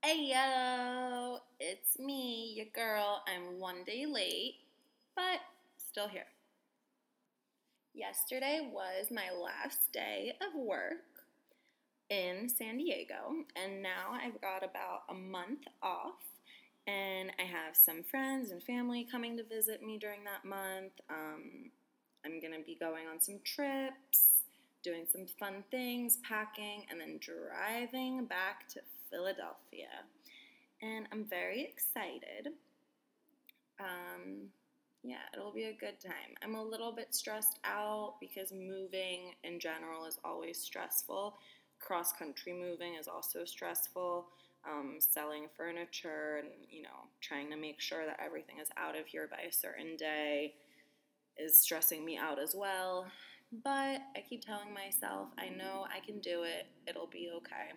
Ayo, it's me, your girl. I'm one day late, but still here. Yesterday was my last day of work in San Diego, and now I've got about a month off, and I have some friends and family coming to visit me during that month. I'm gonna be going on some trips, doing some fun things, packing, and then driving back to Philadelphia. And I'm very excited. Yeah, it'll be a good time. I'm a little bit stressed out because moving in general is always stressful. Cross country moving is also stressful. Selling furniture and, trying to make sure that everything is out of here by a certain day is stressing me out as well. But I keep telling myself, I know I can do it. It'll be okay.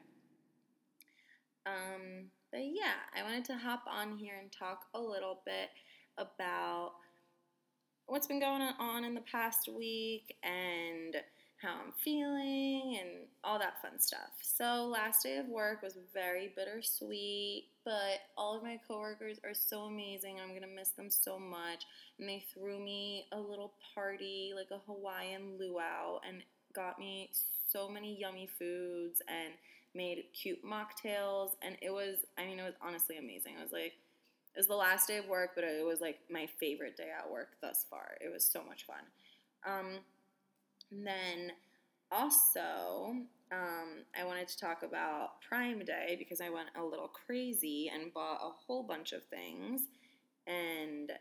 But yeah, I wanted to hop on here and talk a little bit about what's been going on in the past week and how I'm feeling and all that fun stuff. So last day of work was very bittersweet, but all of my coworkers are so amazing. I'm going to miss them so much. And they threw me a little party, like a Hawaiian luau, and got me so many yummy foods and made cute mocktails. And it was honestly amazing. It was the last day of work, but it was like my favorite day at work thus far. It was so much fun. And then also, I wanted to talk about Prime Day because I went a little crazy and bought a whole bunch of things. And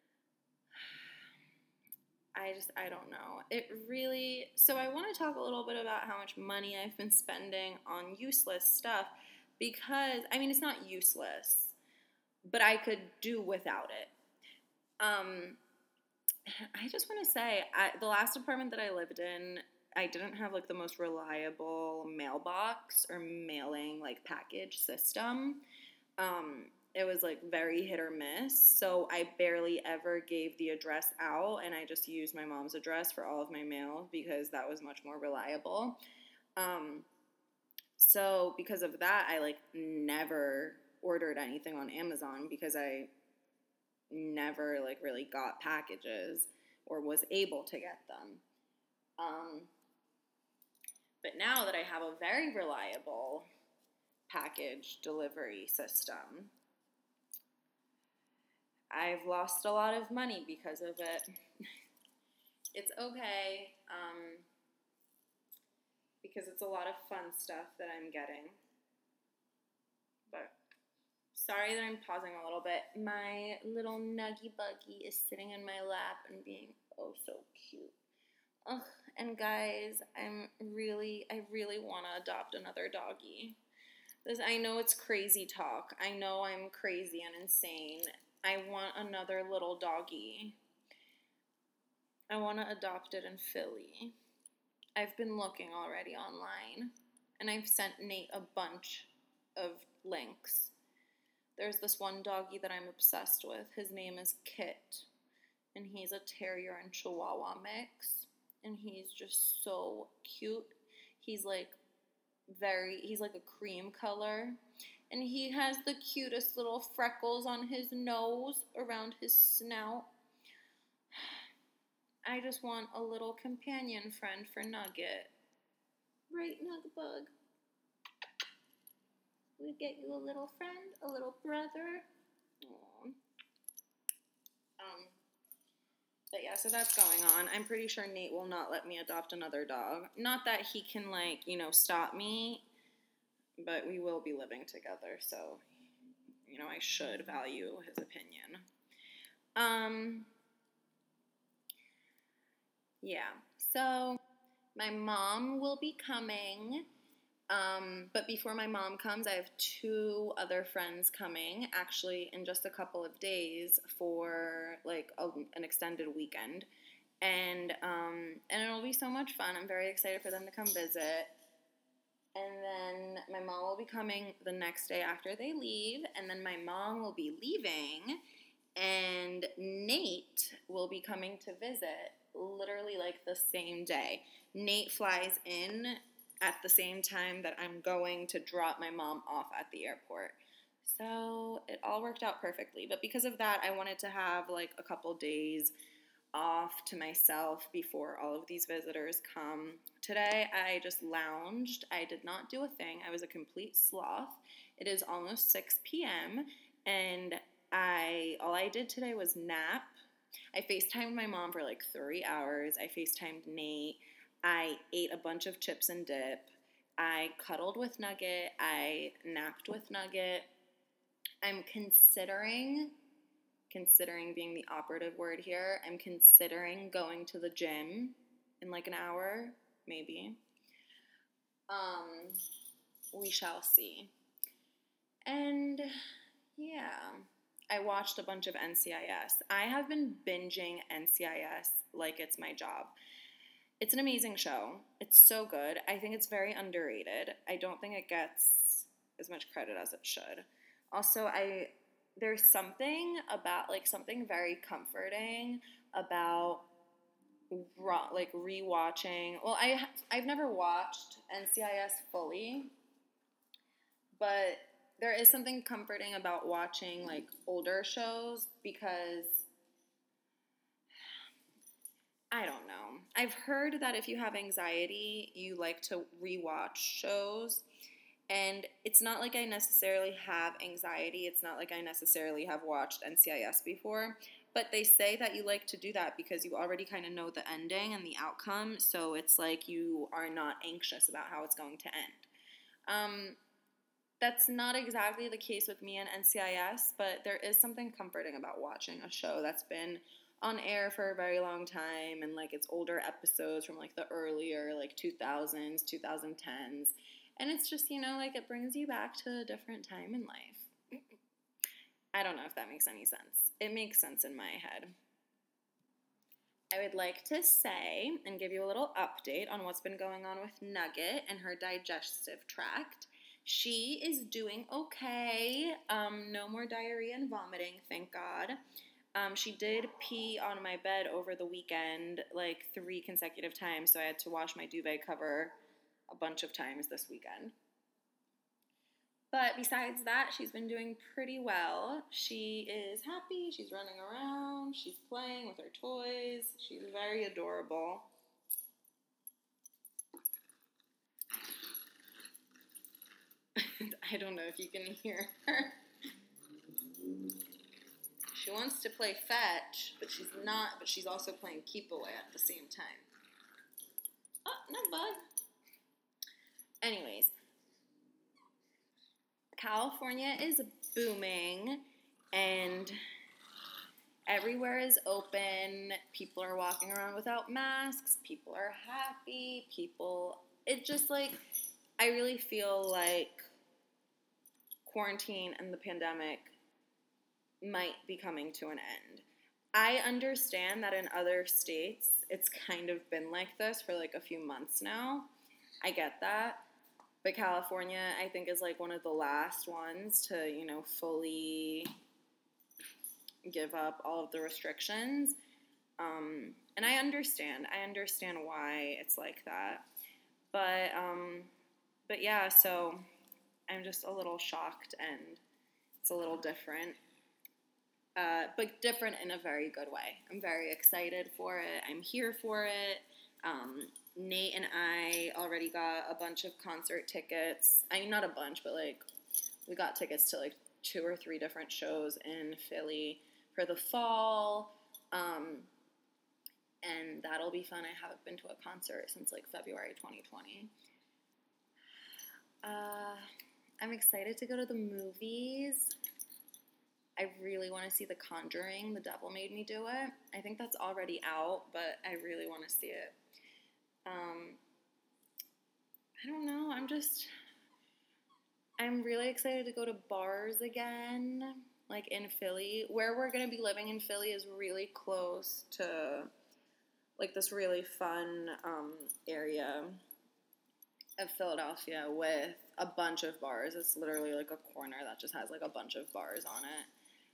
I don't know. So I want to talk a little bit about how much money I've been spending on useless stuff because, it's not useless, but I could do without it. I just want to say, the last apartment that I lived in, I didn't have, the most reliable mailbox or mailing, package system. It was, very hit or miss, so I barely ever gave the address out, and I just used my mom's address for all of my mail because that was much more reliable. So because of that, I, never ordered anything on Amazon because I never really got packages or was able to get them. But now that I have a very reliable package delivery system, I've lost a lot of money because of it. It's okay, because it's a lot of fun stuff that I'm getting. But sorry that I'm pausing a little bit. My little nuggy buggy is sitting in my lap and being oh so cute. Ugh, and guys, I really want to adopt another doggy. I know it's crazy talk. I know I'm crazy and insane. I want another little doggy. I want to adopt it in Philly. I've been looking already online, and I've sent Nate a bunch of links. There's this one doggy that I'm obsessed with. His name is Kit, and he's a terrier and chihuahua mix, and he's just so cute. He's like a cream color, and he has the cutest little freckles on his nose around his snout. I just want a little companion friend for Nugget. Right, Nuggbug? We get you a little friend, a little brother. Aww. But yeah, so that's going on. I'm pretty sure Nate will not let me adopt another dog. Not that he can, stop me, but we will be living together, so, I should value his opinion. Yeah, so my mom will be coming, but before my mom comes, I have 2 other friends coming, actually, in just a couple of days for, an extended weekend, and it'll be so much fun. I'm very excited for them to come visit, and then my mom will be coming the next day after they leave, and then my mom will be leaving, and Nate will be coming to visit literally the same day. Nate flies in at the same time that I'm going to drop my mom off at the airport. So it all worked out perfectly. But because of that, I wanted to have like a couple days off to myself before all of these visitors come. Today I just lounged. I did not do a thing. I was a complete sloth. It is almost 6 p.m. and all I did today was nap. I FaceTimed my mom for like 3 hours. I FaceTimed Nate. I ate a bunch of chips and dip. I cuddled with Nugget. I napped with Nugget. I'm considering being the operative word here, I'm considering going to the gym in like an hour, maybe. We shall see. And yeah, I watched a bunch of NCIS. I have been binging NCIS like it's my job. It's an amazing show. It's so good. I think it's very underrated. I don't think it gets as much credit as it should. Also, there's something about, like, something very comforting about like rewatching. Well, I've never watched NCIS fully, but there is something comforting about watching like older shows because I don't know. I've heard that if you have anxiety, you like to rewatch shows. And it's not like I necessarily have anxiety. It's not like I necessarily have watched NCIS before. But they say that you like to do that because you already kind of know the ending and the outcome. So it's like you are not anxious about how it's going to end. That's not exactly the case with me and NCIS, but there is something comforting about watching a show that's been on air for a very long time and like it's older episodes from like the earlier like 2000s, 2010s. And it's just, like it brings you back to a different time in life. I don't know if that makes any sense. It makes sense in my head. I would like to say and give you a little update on what's been going on with Nugget and her digestive tract. She is doing okay. No more diarrhea and vomiting, thank God. She did pee on my bed over the weekend like 3 consecutive times, so I had to wash my duvet cover a bunch of times this weekend. But besides that, she's been doing pretty well. She is happy. She's running around. She's playing with her toys. She's very adorable. I don't know if you can hear her. She wants to play fetch, but she's not. But she's also playing keep away at the same time. Oh, no bug. Anyways, California is booming, and everywhere is open. People are walking around without masks. People are happy. It just like, I really feel like quarantine and the pandemic might be coming to an end. I understand that in other states, it's kind of been like this for like a few months now. I get that. But California, I think, is like one of the last ones to, fully give up all of the restrictions. And I understand. I understand why it's like that. But yeah, so I'm just a little shocked and it's a little different. But different in a very good way. I'm very excited for it. I'm here for it. Nate and I already got a bunch of concert tickets. I mean, not a bunch, but like we got tickets to like 2 or 3 different shows in Philly for the fall. And that'll be fun. I haven't been to a concert since like February 2020. I'm excited to go to the movies. I really want to see The Conjuring. The Devil Made Me Do It. I think that's already out, but I really want to see it. I don't know. I'm really excited to go to bars again, like in Philly. Where we're going to be living in Philly is really close to like this really fun area of Philadelphia with a bunch of bars. It's literally like a corner that just has like a bunch of bars on it.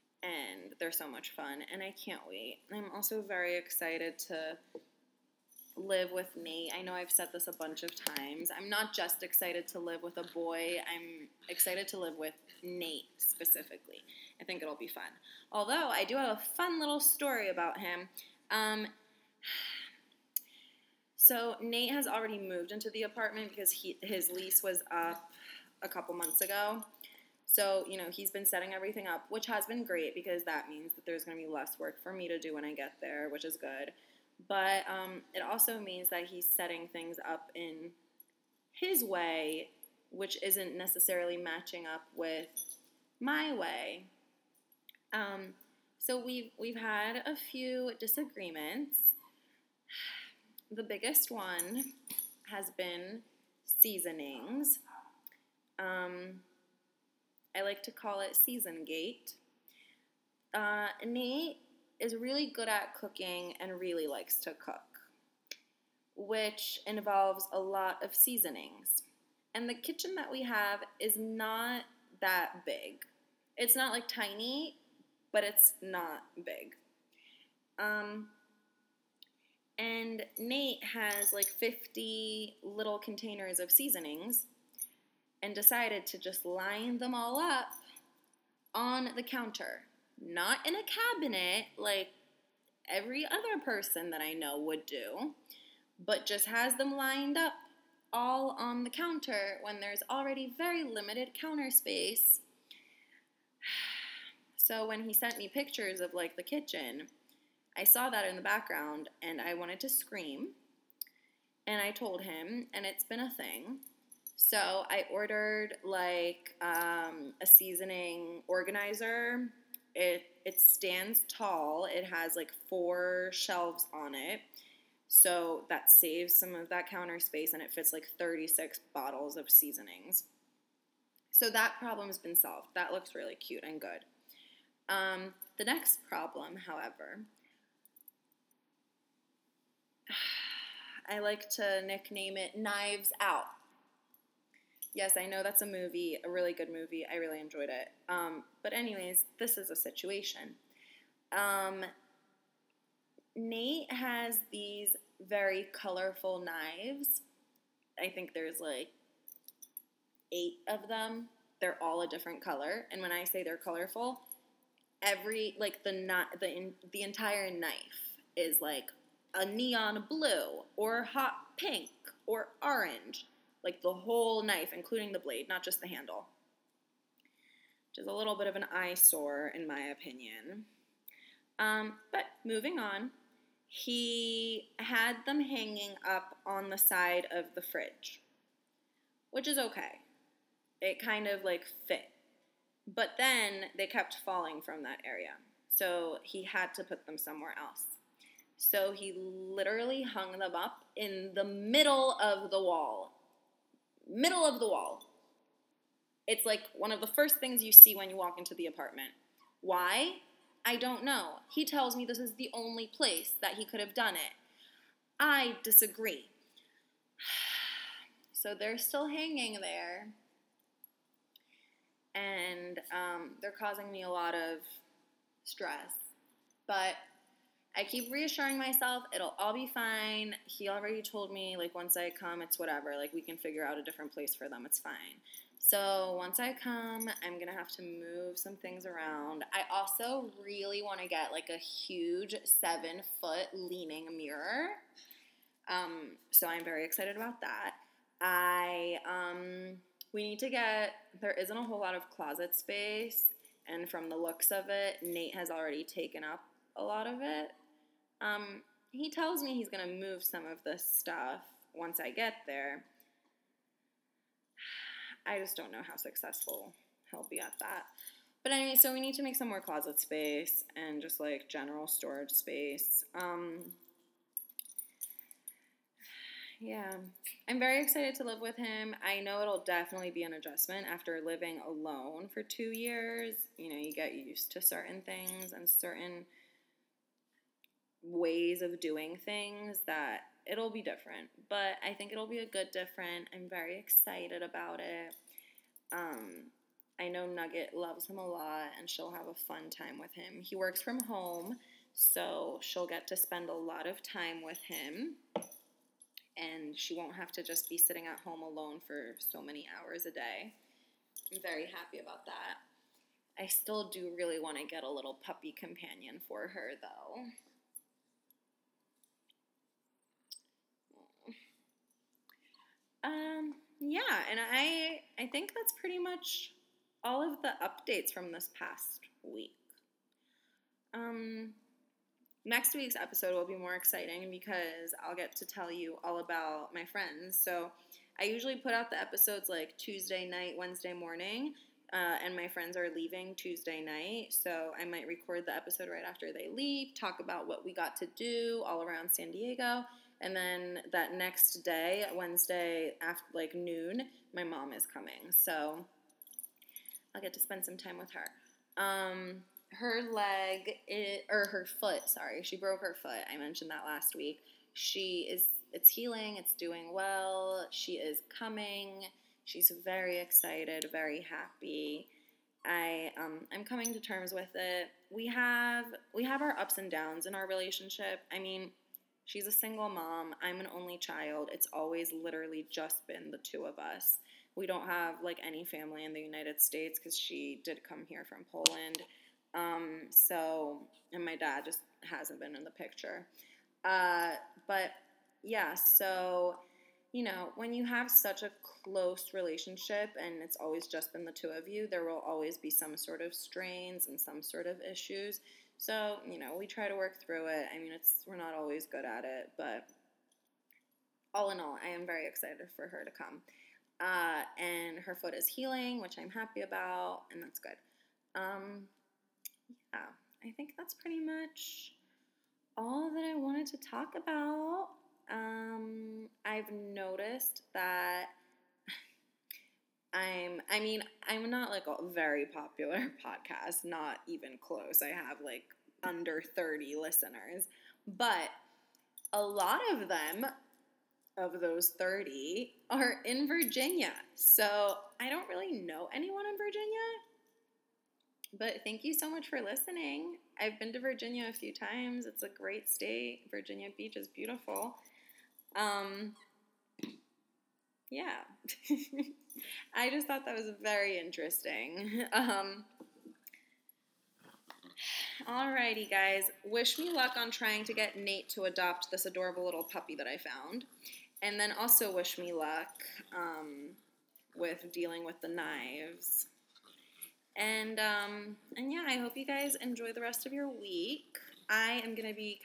And they're so much fun, and I can't wait. I'm also very excited to live with Nate. I know I've said this a bunch of times. I'm not just excited to live with a boy. I'm excited to live with Nate specifically. I think it'll be fun. Although I do have a fun little story about him. So Nate has already moved into the apartment because his lease was up a couple months ago. So, he's been setting everything up, which has been great because that means that there's going to be less work for me to do when I get there, which is good. But it also means that he's setting things up in his way, which isn't necessarily matching up with my way. So we've had a few disagreements. The biggest one has been seasonings. I like to call it Season Gate. Nate is really good at cooking and really likes to cook, which involves a lot of seasonings. And the kitchen that we have is not that big. It's not like tiny, but it's not big. And Nate has like 50 little containers of seasonings and decided to just line them all up on the counter. Not in a cabinet like every other person that I know would do, but just has them lined up all on the counter when there's already very limited counter space. So when he sent me pictures of like the kitchen, I saw that in the background and I wanted to scream. And I told him, and it's been a thing. So I ordered like a seasoning organizer. It stands tall. It has like 4 shelves on it. So that saves some of that counter space and it fits like 36 bottles of seasonings. So that problem's been solved. That looks really cute and good. The next problem, however, I like to nickname it Knives Out. Yes, I know that's a movie, a really good movie. I really enjoyed it. But anyways, this is a situation. Nate has these very colorful knives. I think there's like 8 of them. They're all a different color. And when I say they're colorful, the entire knife is like a neon blue or hot pink or orange. Like the whole knife, including the blade, not just the handle. Which is a little bit of an eyesore, in my opinion. But moving on, he had them hanging up on the side of the fridge, which is okay. It kind of like fit. But then they kept falling from that area. So he had to put them somewhere else. So he literally hung them up in the middle of the wall. Middle of the wall. It's like one of the first things you see when you walk into the apartment. Why? I don't know. He tells me this is the only place that he could have done it. I disagree. So they're still hanging there. And they're causing me a lot of stress. But I keep reassuring myself it'll all be fine. He already told me, like, once I come, it's whatever. Like, we can figure out a different place for them. It's fine. So once I come, I'm going to have to move some things around. I also really want to get, like, a huge 7-foot leaning mirror. So I'm very excited about that. We need to there isn't a whole lot of closet space. And from the looks of it, Nate has already taken up a lot of it. He tells me he's going to move some of this stuff once I get there. I just don't know how successful he'll be at that. But anyway, so we need to make some more closet space and just like general storage space. Yeah, I'm very excited to live with him. I know it'll definitely be an adjustment after living alone for 2 years. You get used to certain things and certain ways of doing things that it'll be different, but I think it'll be a good different. I'm very excited about it. I know Nugget loves him a lot and she'll have a fun time with him. He works from home, so she'll get to spend a lot of time with him. and she won't have to just be sitting at home alone for so many hours a day. I'm very happy about that. I still do really want to get a little puppy companion for her, though. Yeah, and I think that's pretty much all of the updates from this past week. Next week's episode will be more exciting because I'll get to tell you all about my friends. So I usually put out the episodes like Tuesday night, Wednesday morning, and my friends are leaving Tuesday night. So I might record the episode right after they leave, talk about what we got to do all around San Diego. And then that next day, Wednesday, after like noon, my mom is coming. So I'll get to spend some time with her. Her her foot, sorry, she broke her foot. I mentioned that last week. It's healing, it's doing well. She is coming. She's very excited, very happy. I'm coming to terms with it. We have our ups and downs in our relationship. I mean, she's a single mom. I'm an only child. It's always literally just been the two of us. We don't have like any family in the United States because she did come here from Poland. And my dad just hasn't been in the picture. But yeah, so, you know, when you have such a close relationship and it's always just been the two of you, there will always be some sort of strains and some sort of issues. So, you know, we try to work through it. I mean, we're not always good at it, but all in all, I am very excited for her to come. And her foot is healing, which I'm happy about, and that's good. Yeah, I think that's pretty much all that I wanted to talk about. I've noticed that I'm not like a very popular podcast, not even close. I have like under 30 listeners, but a lot of them, of those 30, are in Virginia. So I don't really know anyone in Virginia, but thank you so much for listening. I've been to Virginia a few times. It's a great state. Virginia Beach is beautiful. Yeah. I just thought that was very interesting. Alrighty, guys. Wish me luck on trying to get Nate to adopt this adorable little puppy that I found. And then also wish me luck with dealing with the knives. And yeah, I hope you guys enjoy the rest of your week. I'm going to be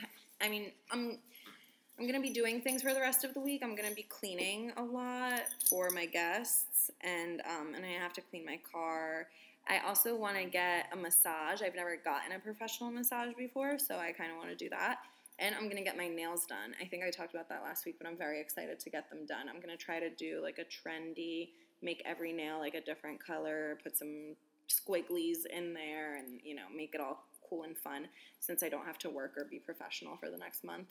doing things for the rest of the week. I'm going to be cleaning a lot for my guests, and I have to clean my car. I also want to get a massage. I've never gotten a professional massage before, so I kind of want to do that. And I'm going to get my nails done. I think I talked about that last week, but I'm very excited to get them done. I'm going to try to do like a trendy, make every nail like a different color, put some squigglies in there, and, you know, make it all cool and fun since I don't have to work or be professional for the next month.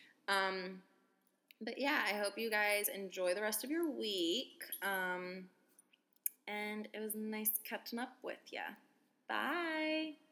But yeah, I hope you guys enjoy the rest of your week. And it was nice catching up with ya. Bye.